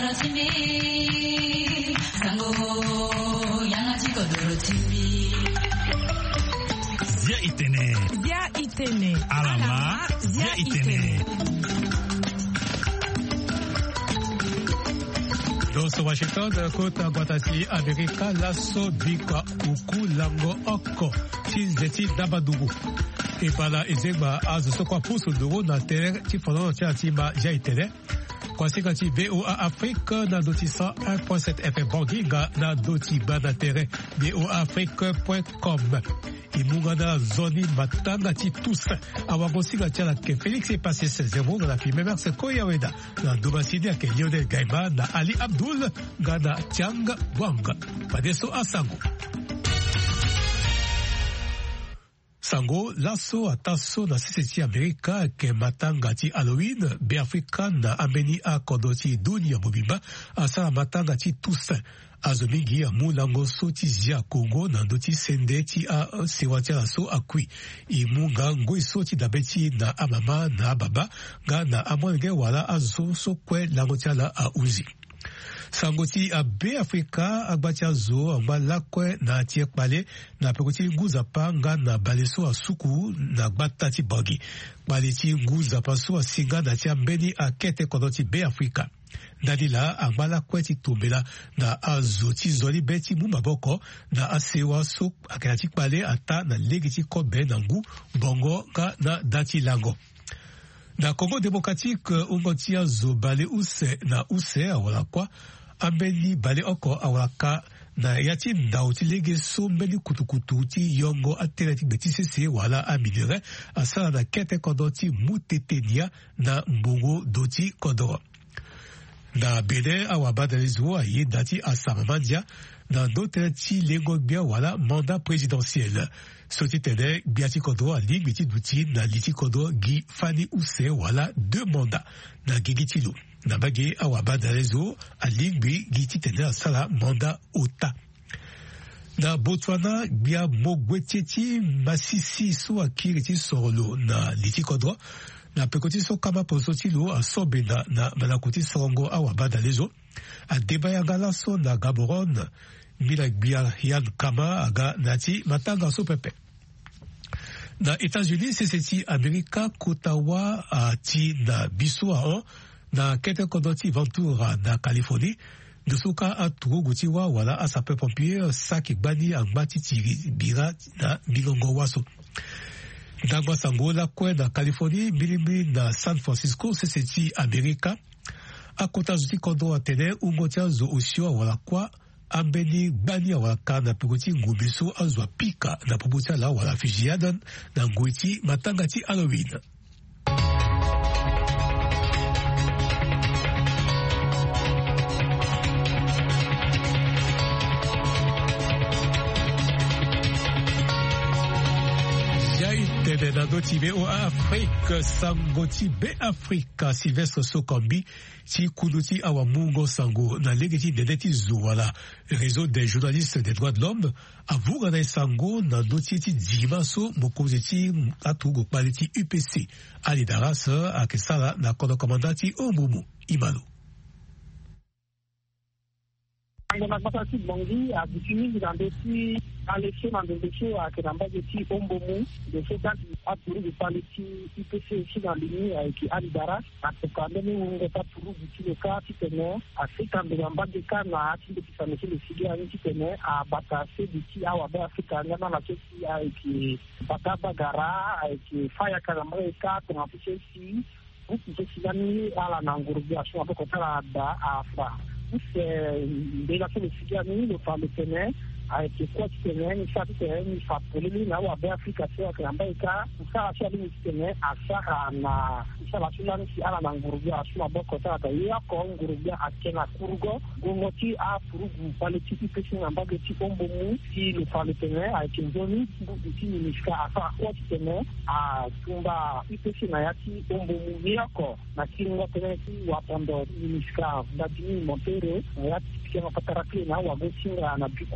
Zia Itene. Alama Zia Itene. Dos Washington, Kota Guatasi, Amerika, Lasso, Bika, Uku, Lango, Oko, Tizeti, Dabadugu. Et par là, Ezeba, Az, Sokwa, Pousse, Duro, Nater, Tifono, Tiatima, Jaitene. Conséquenci BOA Afrique, na doti 101.7 FM Bangiga, na doti banatere, boaafrique.com. Imunga na zoni matanga ti tous. Awagosiga tiala ke Félix est passé 16-0 dans la film Merci Koyaweda. Na Domasidi ke Lionel Gaïba, na Ali Abdul, Gana Tiang Wang. Padeso Asango. Sango, Lasso, Atasso, na Siseti Amerika, ke matanga ti Halloween, be Afrika na ameni a kodoti dunia mobimba, asa matanga ti Toussaint. Azomingi a mulango so ti zia Congo, na doti sende ti a sewati lasso akui. Imunga ngoi so ti dabeti na amama na ababa, ga na amwenge wala azo so kwe lango ti ala a uzi. Sangoti a be Afrika agbatia zo amba lakwe na tie kpale na pekoti nguza panga na baleso a suku na gbata ti bogi. Kpale ti nguza paso a singa na tia mbeni a kete kodoti be Afrika. Nadila amba lakwe ti tombela na azo ti zoli beti mu maboko na asewa so akela ti kpale ata na legi ti kobe na ngu bongo ga na dati lango. Na Congo démocratique ungotia zo bale use na use awala kwa ambeni bale oko awaka na yati ndauti lege so mbeni kutukutu ti yongo atereti beti sese wala amilere asala na kete kodoti mutetenia na mbongo doti kodoro. Na bede awabada lezo aye dati asamamandia na dote ti lego bia wala mandat présidentiel. Soti tene biati kodro a ligue biti douti na liti kodro gi fani use wala 2 mandats na gigitilu. Na bagé awabada lezo a ligue bi giti tene asala mandat ota. Na Botswana bia mogwetieti masisi so akiriti sorolo na liti kodro. Na pekoti so kama posoti lo a sobena na malakoti sorongo awabada lezo. A debayanga laso na Gaborone mila bia yan kama aga nati matanga so pepe. Na États-Unis, c'est Amerika Kotawa a ti na biso a na kete kodoti Ventura na Californie. Nusuka a tugo gutiwa wala a sape pompier saki bani angbati tiri bira na bilongo waso. Dagwa sangola kwe na Californie, milimi na San Francisco, c'est Amerika. A kota zuti kodo atene ungotia zo osio wala kwa ambeni bani wala na pugoti ngubiso azwa pika na pubutia la wala fijiadan na nguiti matangati Halloween. Na doti BOA Afrique, Sangoti be Africa, Sylvestre Sokambi, ti kunuti awamungo sango, na legeti dedeti zuwala, réseau des journalistes des droits de l'homme, avuga na sango, na doti ti dimaso, mokozeti atugo paleti UPC, ali darasa, akesala na kono komandati Ombumu, Imalo. Na batasi bongi a butini dans des petits à laisser dans des dossiers à Kenamba de petits Ombomu de ce temps à pour de paleti IPC ici dans l'Uni avec Alidara à ce quand même on est pas pour buti le cas qui tenait à ce quand de l'amba de Kana qui depuis ça monsieur le signe à qui tenait à batase buti à Waba Africa dans la ceci avec Bataba Gara avec Faya Kalamba et quatre en fait ici pour que ce soit mis à la Nangourbi à ce moment qu'on a à Afra. C'est déjà fait le Sudani, le fameux Ténè, avec quoi tu tenais, il faut appeler lui, là où à Afrique, c'est à Ambaïka, pour ça, à Chali, tu tenais, à ça, à la Sudani, à la Nangourubia, à Suma Bokota, à Yaya, Kongurubia, à Kena Kurgo, Gomoti, à Furugu, Paleti, Pessin, en bas de Tikombomu, si le fameux Ténè, avec une zone, qui Minishka, à ça, quoi tu tenais, à Tumba, Pessin, Nayati, Ombomu, Yako, na Kingo Ténè, ou à Pondo, Minishka, Dadini, Montero, Nayati, qui va pas rappeler, na, ou à Gossinga, na Bikwa, ou ça,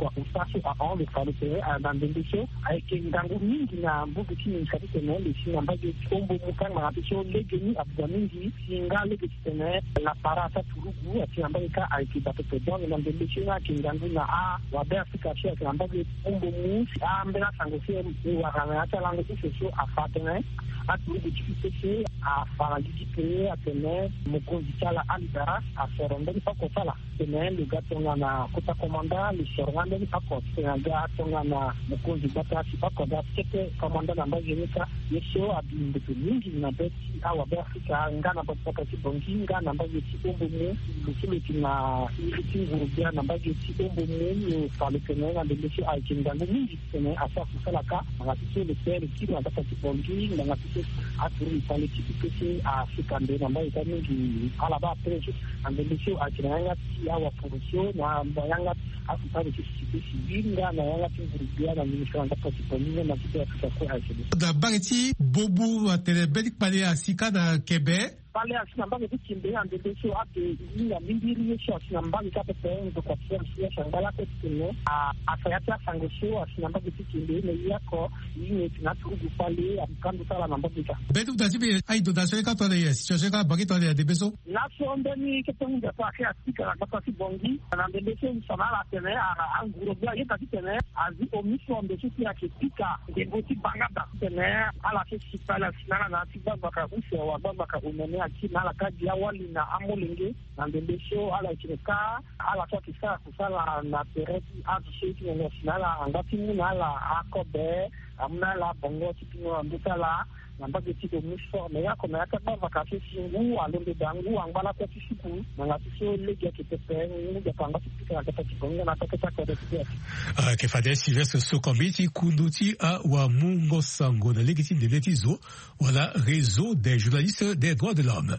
naso a le falipere dans des déchets avec ngangu mingi na mbugu chini kabisa le chini ambayo kombo mukanga na bisho legeni abdamingi singa legitene la parata turugu ati ambayo ka aikibato pedon na des déchets na kingangu na wa Afrika shia ambayo kombo musi ambela sangosia wa ramata lango sio afatene aturugu chipese a faragikite atene mokonzi chala alidara a serondeni pako sala tene le gatonga na kota komanda le serondeni pako tene gatonga na mokonzi bata pako da tete komanda na mbaje nika yeso abinde mingi na beti awa Afrika ngana bata kibongi ngana mbaje tibombo mu lusule tina ngurubia na mbaje tibombo mu fale tene na ndesho aikinga mingi tene asa kusala ka ngatiso le pere kilo bata kibongi ngatiso aturi fale kipese Afrika ndena ambayo mingi alaba preso andesho aikinga awa production na yanga afutari kipese binga na yanga ngurubia na ministra bata kibongi na kitu Afrika kwa aikinga da bagati bobu atelebeli pale asika na Quebec pale asinambanga kukimbe andesho ate ya mindiri yeso asinambanga kapete kwa sio shangala kutene asayata sangosho asinambanga kukimbe ne yako yini tunaturugu pale amkando sala nambanga betu dazibe ai donation ka tole yes situation ka bagito ya debeso naso ndeni ketonga kwa kia sika na kwa sibongi na ndesho msamala tene anguro bia yeta tene azi omission de siki ya kipika ngoti bangada tene ala kesipala sinana na tibaba uso wa baba ka umene akina ala kaji ya wali na amolenge na ndesho ala ikineka ala kwa kisa kusala na pereti atu sheki na nationala angati muna ala akobe amna la bongo tipino ambutala nambage tiko misho na yako na yaka baba ka singu alonde dangu angala kwa tisiku na ngatiso lege ketepe ngu panga tipika na kata tikonga na kata kwa tipia kefade Sylvestre Sokombiti kunduti a wa Mungo Sango na legiti de Letizo wala réseau des journalistes des droits de l'homme.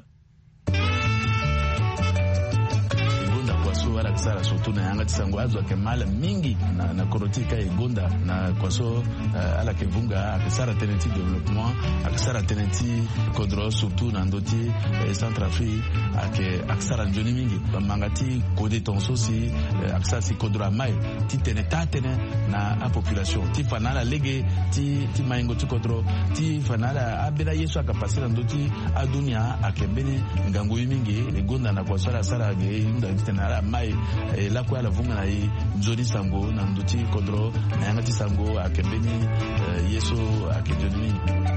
Wala kisara surtout na yanga tisango azo kemala mingi na korotika egonda na kwaso ala kevunga akisara teneti development akisara teneti kodro surtout na ndoti Centrafrique akisara njoni mingi bamangati kode tonso si akisara si kodro mai ti tenetane na a population ti fanala lege ti maingo ti kodro ti fanala abela yeso akapasira ndoti adunia akembeni ngango mingi egonda na kwaso ala sara ge nda tenala mai la kwa la vunga na nzoni sango na nduti kodro na yangati sango akembeni yeso akejoni.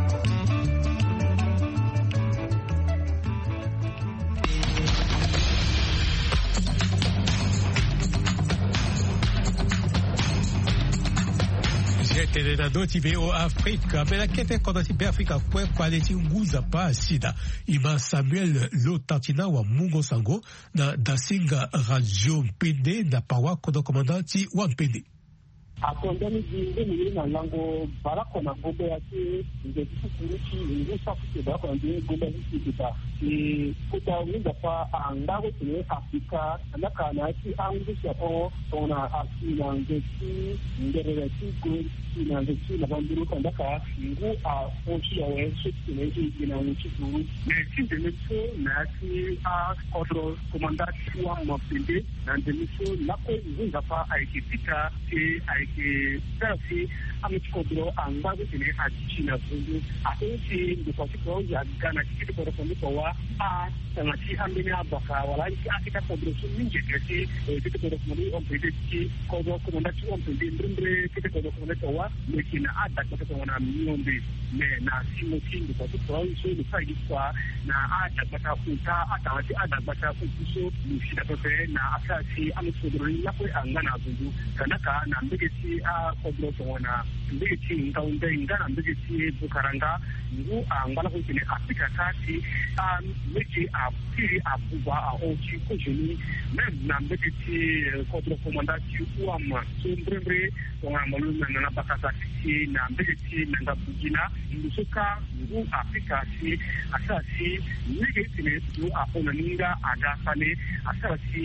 Tenedado tibeo Afrika bela kete koda tibe Afrika kwe paleti nguza pa sida ima Samuel Lotatina wa Mungo Sango na dasinga radio mpende na pawa koda komandanti wa mpende akondani jingine na lango barako na gobe yake ndio kukuruchi ndio safi barako ndio gobe hiki kita kutawiza pa angago tene Afrika na kana yake angusha o ona asina ngeti nderera tigo na ngeti na banduru kanda ka ngu a ochi ya wewe tene hiki na nchi tu ndio ndio na ki a kodro komandati wa mapinde na ndio lako ngunga pa aikipika sasi amechukua angago tene achichina fundu akochi ndipasiko ya gana kitu kwa kwa tamati ambeni abaka wala akita kodrosu mingi kesi kitu kwa kwa ompedeki kwa komandati ompede ndre kitu kwa komandati wa lekina ada kwa wana miombe na simo kingi kwa kwa hiyo ni faidi kwa na ada kwa kuta atawati ada kwa kuso mshida tote na asasi amechukua yako angana fundu kanaka na mbegeti kodrosu wana mbegeti ngaunde ngana mbegeti bukaranga ngu angala kwenye Afrika kati meji apiri abuwa aochi kujeni na mbegeti kodro komandati uama sombrembre wana maluna na bakasa kiti na mbegeti na ngabujina msuka ngu Afrika si asasi mbegeti ne tu apona ninga adafane asasi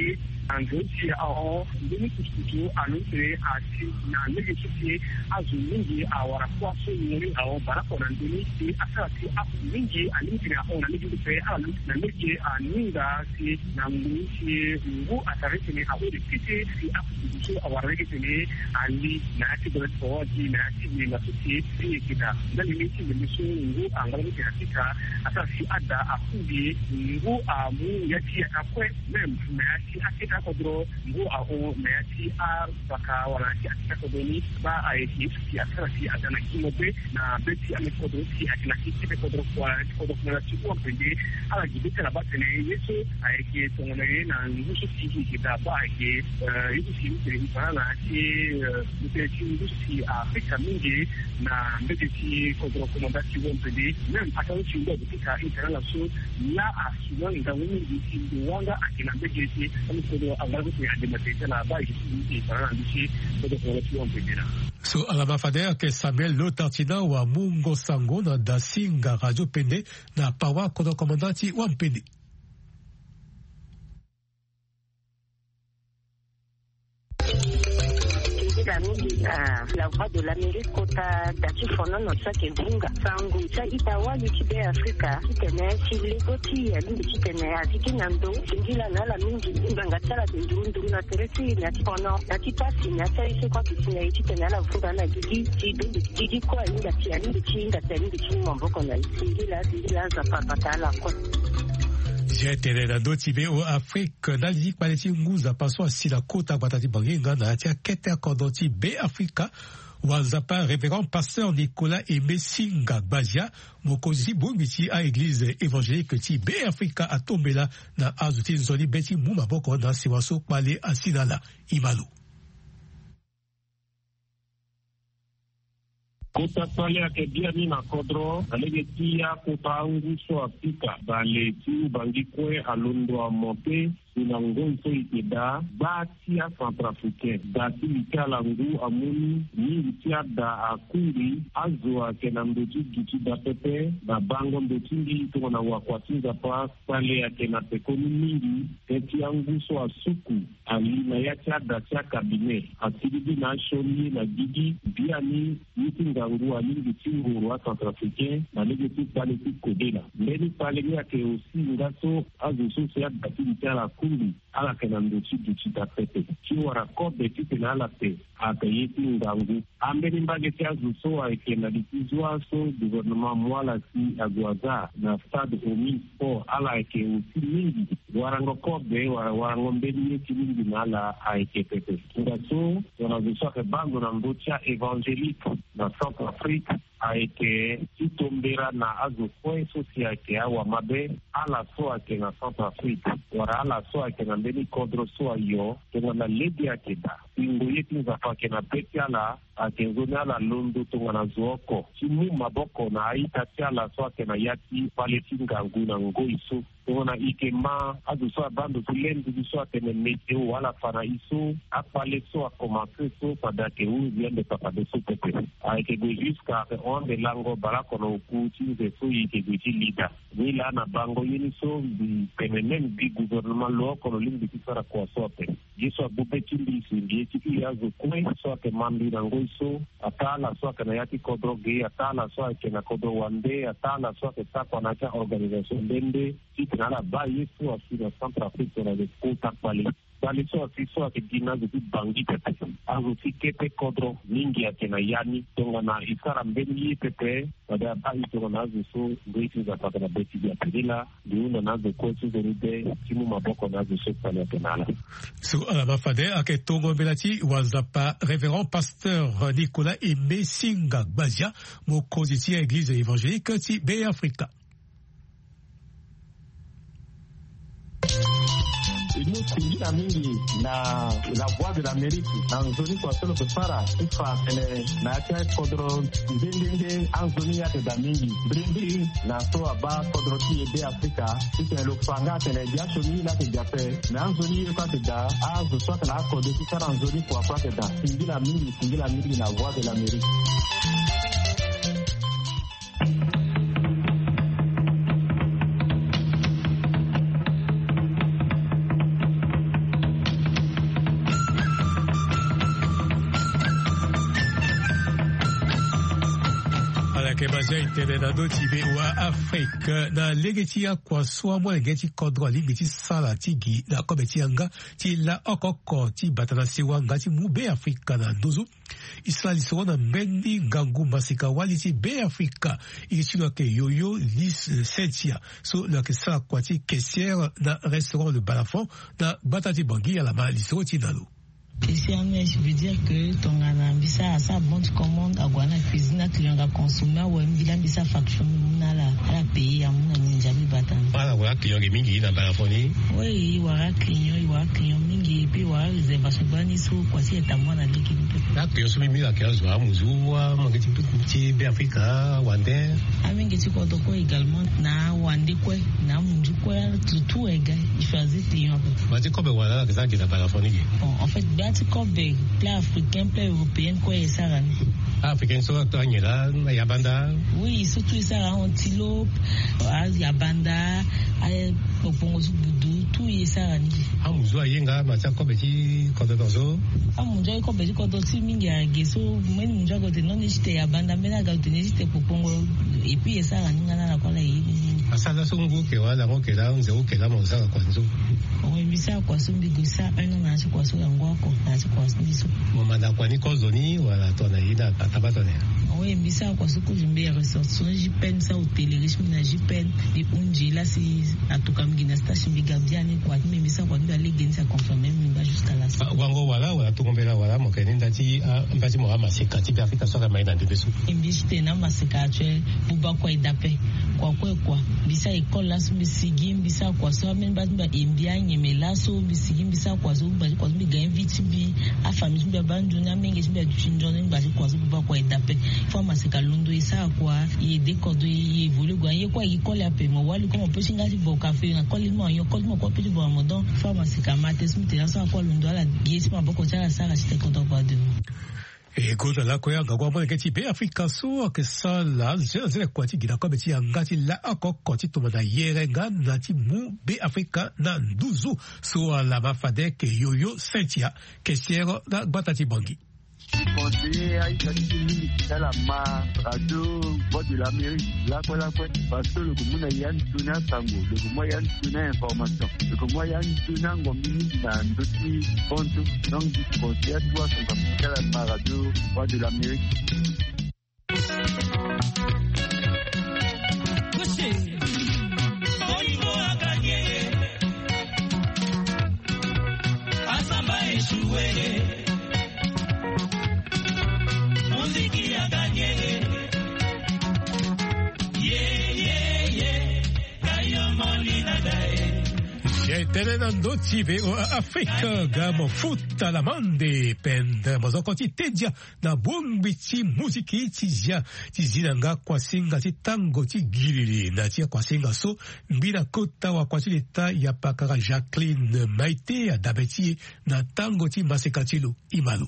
Angosi ao ndini kustudio anuntre asi na legesiti azu mingi awara kwaso nyori ao barako na ndini si asati apu mingi alimti na ona legi pe alu na legi aninga si na mwisi ngu atarisi ni awiri piti si apu kudusu awara legiti ni ali na ati dolet fawaji na ati minga suti si kita ndani miti mimisu ngu angalamiti hakika asasi ada akubi ngu amu yati akwe mem na ati akita kodro ngu ao na ati ar baka wala ati akita kodoni ba aiki si asasi ada na kimobe na beti ame kodro si akina kitipe kodro kwa kodro kwa chukua mpende ala jibite la batene yesu aiki tongone na ngu suti kita ba aiki yuku si mtiri mpana na ati mtiri ngu si Afrika mingi na mbeti kodro komandati mpende mem atawo chimbo kutika interala so la asuma nga wini ndi wanga akina mbeti kodro angalau ya dematete la ba aiki mpana ndishi kodro komandati mpende. So alama fadea ke Samuel Lotartina wa Mungo Sango na Dasinga Radio Pende na pawa kodro komandati wampende. La voix de l'Amérique kota dati fono no sake vunga sangu cha itawa YouTube Afrika kitene chilekoti ya lingi kitene atikinando singila na la mingi imbanga tsala ndundu na teresi na fono dati pasi na tsaise kwa kitene kitene la vunga na gigi kwa inga tia lingi chinga lingi chimo mboko na singila za papatala kwa Jeterera dotibe o Afrique nali paleti nguza paso asila kota batati bangenga na atia kete akordoti be Afrika wazapa révérend pasteur Nicolas Aimé Singa Bazia mokozi bongiti a église évangélique ti be Afrika atombela na azuti nzoli beti muma boko na siwaso pale asinala Imalo. Kota pale akedia na kodro alegetia kota angu so apika bale ti bangikwe alondo amote inangonso ikeda batia Centrafricain dati likala ngu amuni ni itia da akuri azwa kena mbetu gitu da pepe na bango mbetingi ito na wakwatinga pa pale ya kena pekoni mingi eti angu so asuku ali na yatia da tia kabine atiribi na shoni na gigi biani yitinga ngu alingi tingu wa Centrafricain na legeti pale ti kodela mbeni pale ni ake osi ngaso azuso se ya dati likala ala kena ndochi duchi da pepe kiwara kobe tipe na ala pe akayeti ngangu ambeni mbage tia zuso wa ekena ditizwa so gouvernement mwala si agwaza na stade omi po ala eke usi mingi warango kobe warango mbeni yeti mingi na ala aeke pepe ngaso wana zuso ke bango na mbocha evangelique na Centrafrique aeke itombera na azo kwe sosi ake awa mabe ala so ake na Centrafrique wara ala so ake na mbeni kodro so ayo tonga na ledi ake da ingo yeti nzapa ake na peti ala ake nzoni ala londo tonga na zuoko chimu maboko na aita ti ala so ake na yati pale tingangu na ngoi so tonga na ike ma azo so abando tulendu so ake na meteo wala fana iso apale so akomase so padake u viende papade so pepe aike go jusqu'à onde lango barako na uku chize so ike go chi leader wila na bango yini so bi penemen bi gouvernement loko no limbi kisara kwa sote jiso abube chimbi singi chiki yazo kwe so ake mambi na ngoi so atala so ake na yati kodroge atala so ake na kodro wande atala so ake takwa na cha organisation dende chiki na la ba yesu asina Centrafrique na le kota pale bali so ake gina zuti bangi pepe azo si kepe kodro mingi ake na yani tonga na isara mbeni pepe wada bayi tonga na azo so ngwiti za paka na beti ya pedila diuna na azo kwetu zeride timu maboko na azo so pale penala. So alama fade ake tongo belati wazapa révérend pasteur Nicolas Aimé Singa Bazia mokozi ti église évangélique ti be Afrika. Nous singila mingi na la voix de l'Amérique na nzoni kwa solo kusara ifa ele na tia kodro ndende anzoni ya te mingi brindi na so aba kodro ti ebe Afrika ite lo fanga tele jasho ni la te jape na anzoni kwa te da azo so na kodro ti sara anzoni kwa te da singila mingi na voix de l'Amérique. Kebaja Internet TV wa Afrique na legeti ya kwa swa mo legeti kodro ligeti sala tigi na kometi anga ti la okoko ti batana sewa ngati mu be Afrika na ndozo Israeli so na mendi gangu masika wali ti be Afrika ichilo ke yoyo lis sentia so la ke sala kwa ti caissière na restaurant Le Balafon na batati bangi ya la mali so ti nalo. Je veux dire que ton anambisa a sa bonne commande à Guana cuisine à client à consommer ou mbisa faction na la pays à mon ninjami batan. Voilà voilà client qui mingi na balafoni. Oui, voilà client mingi puis voilà réservation bani so quoi si est à moi na l'équipe. Là client so mingi la kiazo a muzua mangeti petit be Africa wande. A mingi ti ko doko également na wande quoi na munju quoi tout ega il choisit client. Ba ti ko be voilà que ça qui na balafoni. Bon en fait Kobe, plat africain, plat européen, quoi est ça? Africain, so toanyela, yabanda. Oui, surtout ça, antilope, yabanda, popongo boudou, tout est ça. Amuzwa yenga, macha kobe ti kodozo. Amuzwa kobe ti kodozo mingi ageso, mwen muzwa kote non nishite yabanda, mena kote nishite popongo, et puis ça ngana na kola yi. Asala songo ke wala ngoke la nze oke la moza kwanzo. Oui, bisa kwa sombi gusa, un na kwa so ngwako. Momanda kwa ni kozoni wala tona ina tabatone. Oui, bisa kwa soko jimbe ressortissant jipen sa hôtellerie na jipen et unji là si atoka mgina station bigabiani kwa mbisa kwa nda legen sa confirmer mba jusqu'à la fin. Wango wala tukombela wala mokene ndati mbati mo amasika ti Afrika soka maina ndebesu. Mbiste na masika actuel buba kwa idape kwa bisa école la so bisigi mbisa kwa so men ba imbia nyemela so bisigi mbisa kwa so ba kwa mbiga invite bi a famille mbiya bandu na mingi mbiya chinjone mbasi kwa so buba kwa idape fo masika londo isa kwa i dekodo i evolu gwa ye kwa école ya pe mo wali ko mo pe singa ti bo café na koli mo kwa pe bo modon fo masika mates mite na so kwa londo ala giesi ma boko chala sala site kodo kwa de. E goza la koya ngwa mo ngati be Afrika so ke sala zele kwati gida ko beti ngati la akoko ti to na yere ngana ti mu be Afrika na nduzu so la mafade ke yoyo sentia ke siero na batati bangi. Conseiller à Italie, dans la radio Voix de l'Amérique, là quoi, parce que le Goumou Yann Tuna Sango, le Goumou Yann Tuna Information, le Goumou Yann Tuna Ngomini dans d'autres comptes, donc du conseiller à toi, son la radio Voix de l'Amérique. Tenendo TV o Afrika gamo futa la mande pende mozoko ti tedia na bombi ti muziki ti zina nga kwa singa ti tango ti giriri na ti kwa singa so mbina kota wa kwa ti leta ya pakara Jacqueline Maite ya dabeti na tango ti masekatilo imalo.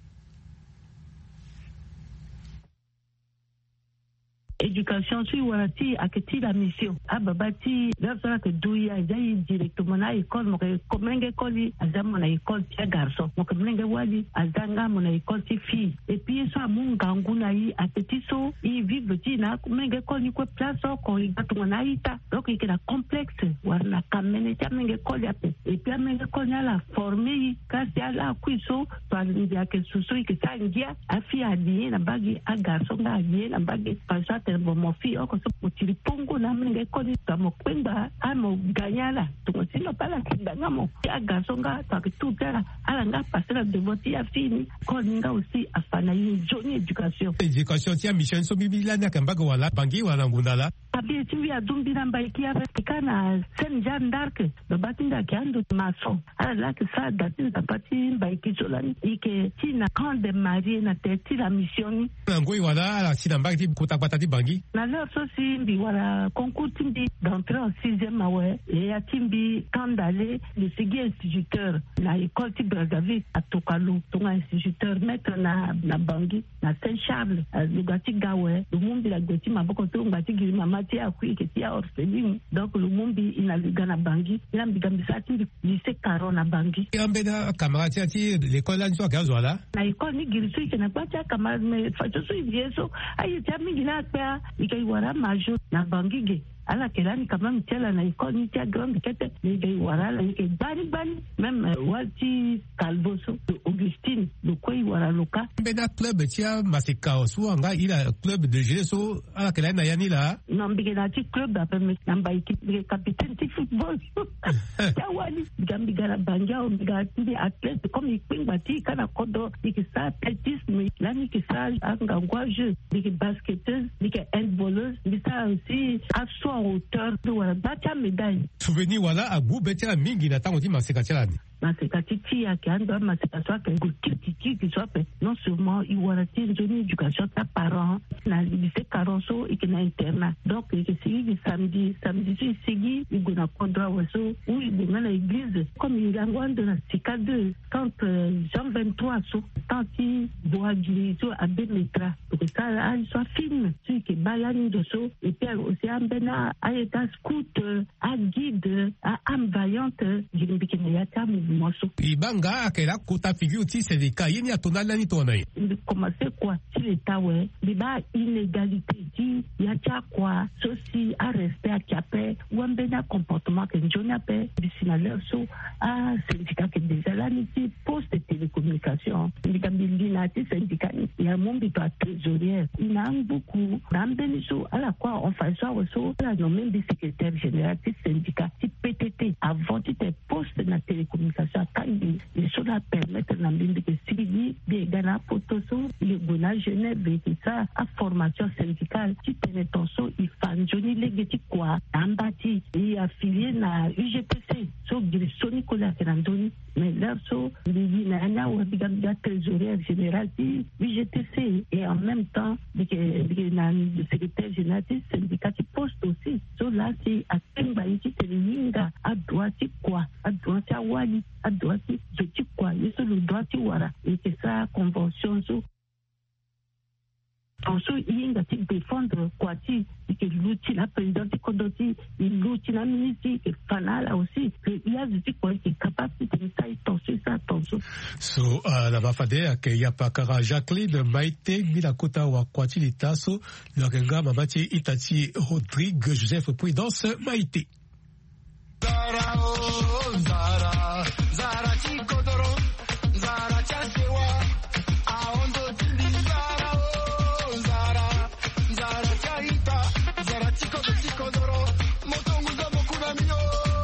Éducation sur warati aketi la mission ababati l'affaire que douya zai directement na école mo ko menge koli azamo na école ti garçon mo ko menge wali azanga mo na école ti fille et puis so amunga nguna yi aketi so i vive ti na menge koli ko place ko igato na ita donc il a complexe warna kamene ti menge koli ape et puis menge koli la formé kasi ala kuiso par ndia ke suso ki sangia afi adie na bagi a garçon na adie na bagi pasate mo fi oko so utili pongo na menge koli ta mo kwenda amo ganyala to sino pala kindanga mo ya gasonga ta tutela ala nga pasera de voti ya fini ko ninga aussi afana yi joni éducation ti mission so bibila na kamba ko wala bangi wala ngundala abi ti ya dumbi na mbaiki ya kana sen jan dark do batinda kando maso ala la que ça datin ta pati mbaiki solani ike ti na quand de marier na te ti la mission ngoi wala ala ti na mbaki kuta patati bangi na leur sosi mbi wala concours timbi d'entrer en 6e awe et ya timbi quand d'aller le sigi instituteur na école ti Brazzaville à Tokalo tonga instituteur maître na bangi na Saint-Charles lugati gawe lumumbi la goti maboko to ngati giri mamati akui ke tia orpheline donc lumumbi ina lugana bangi ila mbigambisa ati lycée Caron na bangi ambena camarade ati l'école là nso akazwala na école ni giri sui na kwacha camarade me facho sui vieso ayi tami gina kwa ikaiwara majo na bangi ge ala kelani kama mtela na école ni tia grande kete ni wara la ke bani même wati Calvoso Augustine le koi wara loka bena club tia masika osuanga ila club de jeso ala kelani na yani la nambige na ti club d'après me namba équipe capitaine de football ya wali gambigara banja o ngati athlète comme iping bati kana kodo ikisa athlétisme lani kisa anga ngwa jeu dik basketteuse dik handballeuse bisa aussi en hauteur de wala bata médaille souvenir wala abu betela mingi na tango ti masika tialani masika titi ya kiando masika soit que titi qui soit non seulement il wala ti une éducation ta parents na lycée Caronso et na internat donc que c'est samedi c'est sigi il gona condra waso où il na l'église comme il angwande na sika 2 quand Jean 23 so tant il doit dire so abemetra pour que ça soit film c'est que balani de so et puis aussi ambena ayeta scout à guide à âme vaillante jimbikene yata mouvement ibanga akela kuta figure ti syndicat yeni atonala ni tonai commencer quoi si l'état ouais débat inégalité dit yacha quoi ceci à rester à capé ou ambena comportement que njona pe bisinaleur so à syndicat que déjà là ni poste de télécommunication ndikambi na ti syndicat ya mombi to trésorier ina beaucoup rambeni so à la quoi on fait ça so la nommé du secrétaire général du syndicat du PTT avant de poste de la télécommunication quand les choses permettent la ligne de suivi des gana photoso le gona Genève et ça à formation syndicale qui tenait so il fan Johnny Legeti quoi ambati et affilié na UGPC so direction Nicolas Fernandoni mais là so il na ana ou bigamba trésorier général du UGTC et en même temps le secrétaire général du syndicat poste aussi so là c'est à Temba ici c'est l'inga à droite quoi à droite à wali à droite je dis quoi il se le droit wara et c'est ça convention so also inga ti défendre quoi ti que l'outil la présidente Kodoti l'outil la ministre et fanala aussi il y a des quoi qui est capable de ça attention so la bafade que ya pakara Jacqueline Maite Milakota wa kwati litaso le renga mamati itati Rodrigue Joseph Prudence Maite Zara oh Zara Zara ti kodoro Zara chasewa aondo tindi Zara oh Zara Zara chaita Zara ti kodoro motongu za mokuna mio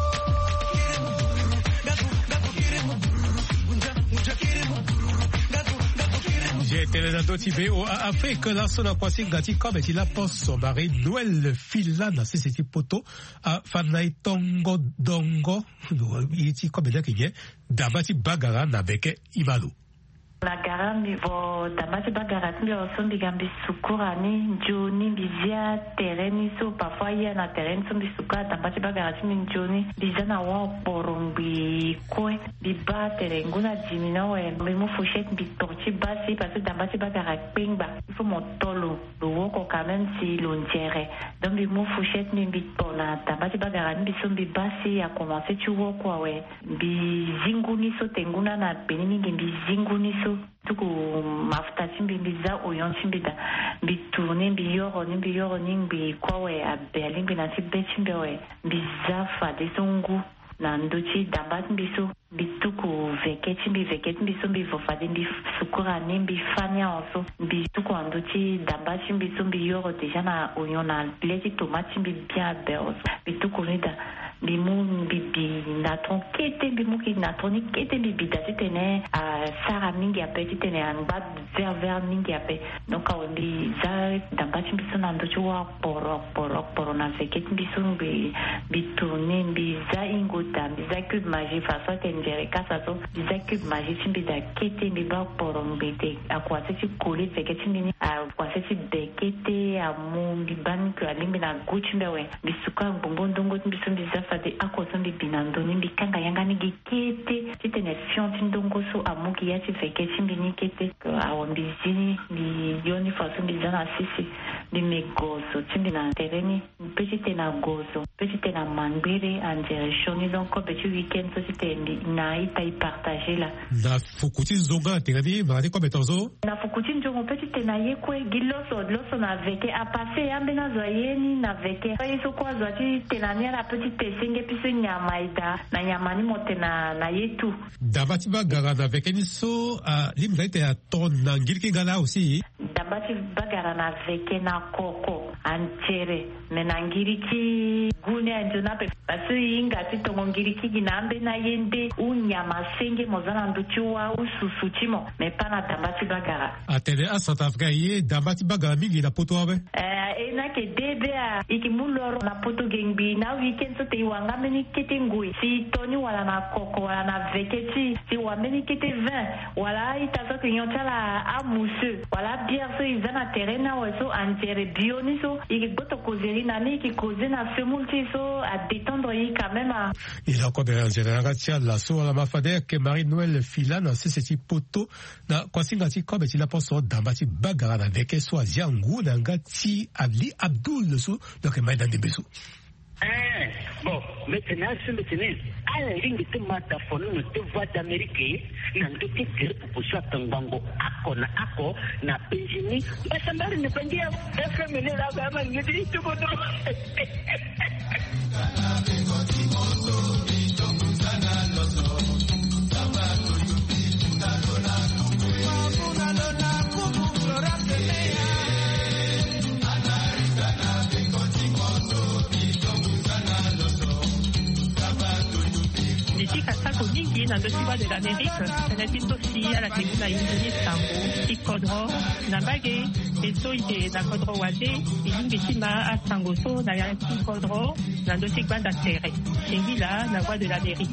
Télédado Tibé au Afrique la sona kwasi ngati comme ti la poste mari Noël Fila na sisi poto a fanai tongo dongo iti comme da kiye dabati bagara na beke imalu la garambi vo damati bagarat mi osombi gambi sukurani njoni bizia tereni so parfois ya na tereni so bisuka damati bagarat mi njoni bizana wa porombi kwe biba terenguna jimina we me fouchet bi torti basi parce que damati bagarat pingba il faut montolo le woko quand même si l'ontiere donc bi mo fouchet mi bi pona damati bagarat bi sombi basi a commencer tu woko we bi zinguni so tenguna na benini bi zinguni so tuku mafuta chimbi za oyon chimbi da bi tourner bi yoro ni kwawe abeli bi na tibe chimbi we bi za fa de songu na ndochi dambat biso bituku veket biso bi fofade bi sukura ni bi fanya also bituku ndochi dambat biso bi yoro deja na oyon na leti tomate bi bien beurre bituku rida bimu bibi na ton kete bimu ki na toni kete bibi da tene a sara mingi apeti tene an bad ver mingi ape donc a bi za dambat biso na ndochi wa poro na veket biso bi tourner bi za ingota bi za cube magie façon tendere kasa so bi za cube magie simbi da kete bi ba poro mbete a kwa se coller veket simbi a kwa se bekete a mu bi ban que alimbi na guchi mbewe bi suka bombon dongo biso bi za de akosombi binandoni bikanga yanga ni gikete titene fionti ndongo so amuki yati feke simbi ni kete awambizini ni yoni fasumbi zana sisi ni megozo timbi na tereni petite na gozo petite na mangbere anjere shoni donc petit weekend so titendi na ita y partager la na fukuti zonga tereni maradi kwa betonzo na fukuti njongo petite na yekwe giloso na veke a passer yambe na zoyeni na veke so kwa zoti tenania la petite senge piso nyama ida na nyama ni mote na yetu dabati bagara na veke ni so limzaite ya ton na ngiriki ngala aussi dabati bagara na veke na koko antere menangiriki gune anjona pe pasu inga titongo ngiriki ginambe na yende unyama senge mozana nduchua ususuchimo mepana dabati bagara atele a South Africa ye dabati bagara mingi na poto abe ena ke debe a ikimuloro na poto gengbi na weekend so te wanga meni kete ngui si toni wala na koko wala na veketi si wameni kete vin wala itazo kinyocha la amuse wala bière so izana terena weso antere bioni so ikigoto kozeri na ni kikoze na semulti so a détendre yi quand même a il a quoi de génération la so la mafade que Marie-Noël Filana c'est poto na kwasinga ti ko beti la poso dambati bagara na veke so aziangu na ngati Ali Abdul so donc maïdan de beso bon maintenant à la ligne de mataphone de voix d'Amérique nan de que pour ça tangango ako na penjini basa mbali ne pangia FM ne la kama ngidi tuko do na dosiba de l'Amérique, c'est aussi à la Teguna Indini Sango, Ikodro, Nambage, et Soide, Nakodro Wade, et Lingesima à Sangoso, Nayaki Kodro, na dosiba d'Atere, Shengila, la voix de l'Amérique.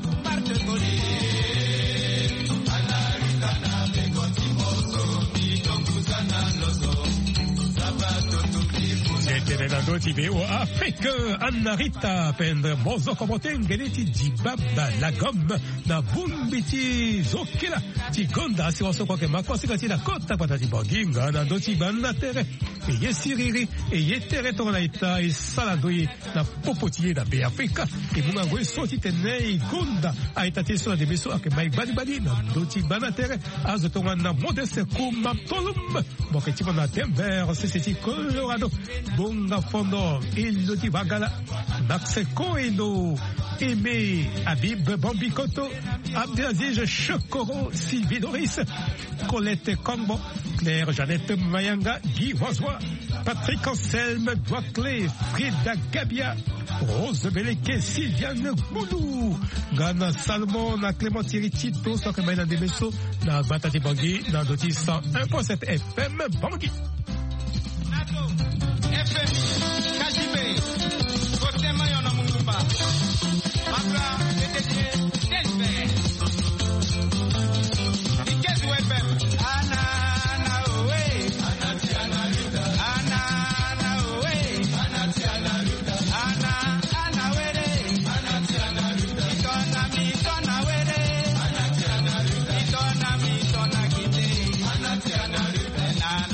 Tenenado tibe o Afrique Anarita pendre mozo komoten geleti dibaba la gomme na bumbiti zokela tigonda si waso kwa ke makosi kati la kota patati boginga na doti banda tere e yesiriri e yetere tona ita e saladoi na popotier da be Afrika e bunga go soti tenei gonda aita teso de beso ake mai badi na doti banda tere azo tonga na modeste kuma tolum boketi na Denver c'est Colorado Bonga Fondo, Iloti Bagala, Max Koendo, Aimé, Habib Bambikoto, Abdelaziz Chokoro, Sylvie Doris, Colette Combo, Claire Jeannette Mayanga, Guy Voisois, Patrick Anselme, Douaclé, Frida Gabia, Rose Beleke, Sylviane Boudou, Gana Salmon, na Clémentine Tito, Sokamena de Besso, na Batati Bangui, na Doti 101.7 FM Bangui. FM Kajibe Kote Mayona Mungumba Makra Eteke Denbe Ikezu FM Ana owe Ana luda Ana owe Ana were Ana luda Ikona were Ikona kite Ana luda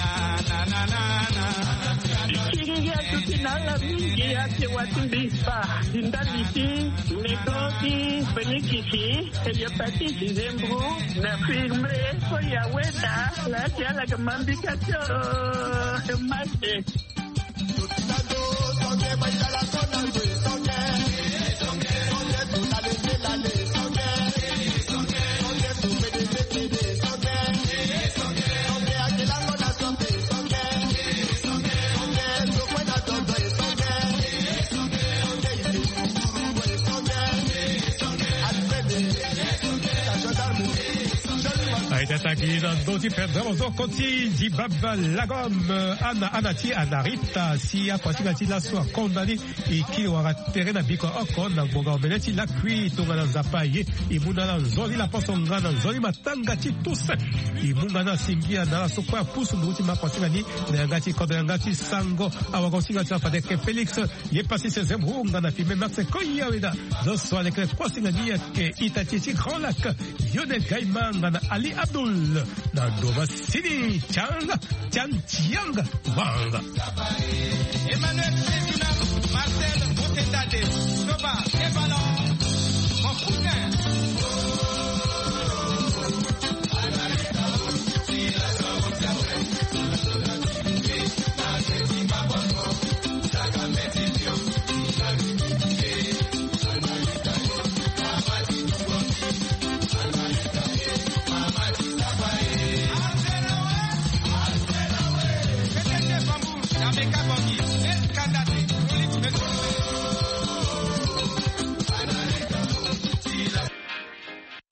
Nala mingi ate watumbisa Dindaliti, Negoki, Benikiki, Hepatitis Zembru, na firme, Koya Weta, la Tiala Gamambikacho, Mate. Waitataki na doti perdemos o koti di baba lagom anati anarita si akwati ti la so kondani iki wara terena biko okon na bonga omeneti la kui tonga na zapaye imuna na zoli la posonga na zoli matanga ti tous imunga na simbia na so kwa pusu nduti makwati ni na ngati kodo ngati sango awagosinga tsa fadeke Felix ye pasi se zemhunga na fime max koya weda zo so avec kwasi ngania ke itati ti Grand Lac Yone Gaimanga na Ali Abdul na Dova Sini Changa Chianga Wanga Emmanuel Sedina, Marcel Botendade, Toba, Evalon, mon cousin.